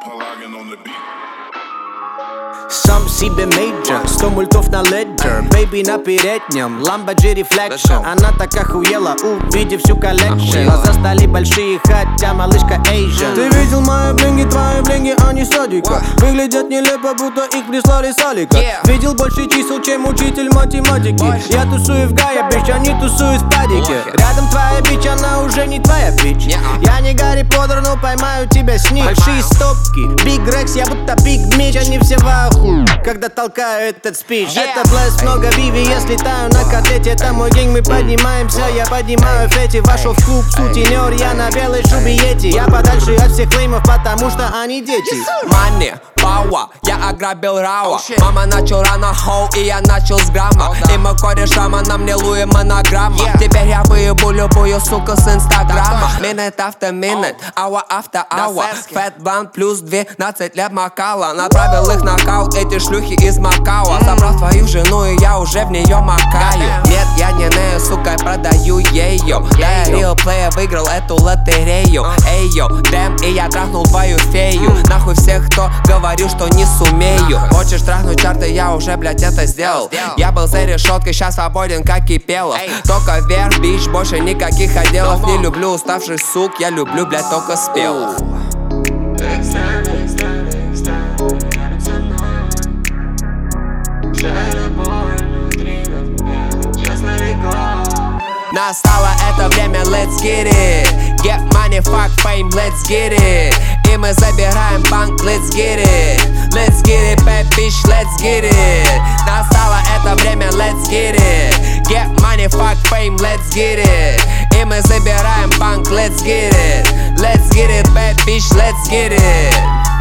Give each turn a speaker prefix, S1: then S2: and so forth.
S1: Сам себе мейджор, 100 мультов на леджер. Бэйби на переднем, Lamborghini Reflection. Она так охуела, увидев всю коллекшн. Глаза стали большие, хотя малышка Asian. Ты видел мои блинги, твои блинги, они садика. Выглядят нелепо, будто их прислали с Алика. Видел больше чисел, чем учитель математики. Я тусую в Гае, бич, они тусуют в падике. Рядом твоя бич, она уже не твоя бич. Я не Гарри Поттер, но поймаю тебя с них. Большие стопки, Биг Рекс, я будто Биг Мич. Они все в аху, когда толкаю этот спич. Это блэс, много Виви, я слетаю на котлете. Это мой гэнг, мы поднимаемся, я поднимаю фети. Вошел в клуб, сутенер, я на белой шубе Йети. Я подальше от всех клеймов, потому что они дети.
S2: Money, power, я ограбил Рауа. Мама начал рано хоу, и я начал с грамма. И мой кореш Рама, на мне Луи монограмма. Теперь я выебу любую суку с инстаграма. Minute after minute, hour after hour. Fat blunt плюс 12 лет макала. Направил их на кал, эти шлюхи из Макао. Забрал твою жену, и я уже в нее макаю. Нет, я не нею, сука, продаю ее. Да, я real player, выиграл эту лотерею. Эй-йо, дэм, и я трахнул твою фею. Нахуй всех, кто говорил, что не сумею. Хочешь трахнуть чарты, я уже, блять, это сделал. Я был за решеткой, сейчас свободен, как Кипелов. Только вверх, бич, больше никаких отделов. Не люблю уставших сук, я люблю, блять, только спелых. Настало это время, let's get it. Get money, fuck fame, let's get it. И мы забираем банк, let's get it. Let's get it, bad bitch, let's get it. Настало это время, let's get it. Get money, fuck fame, let's get it. И мы забираем банк, let's get it. Let's get it, bad bitch, let's get it.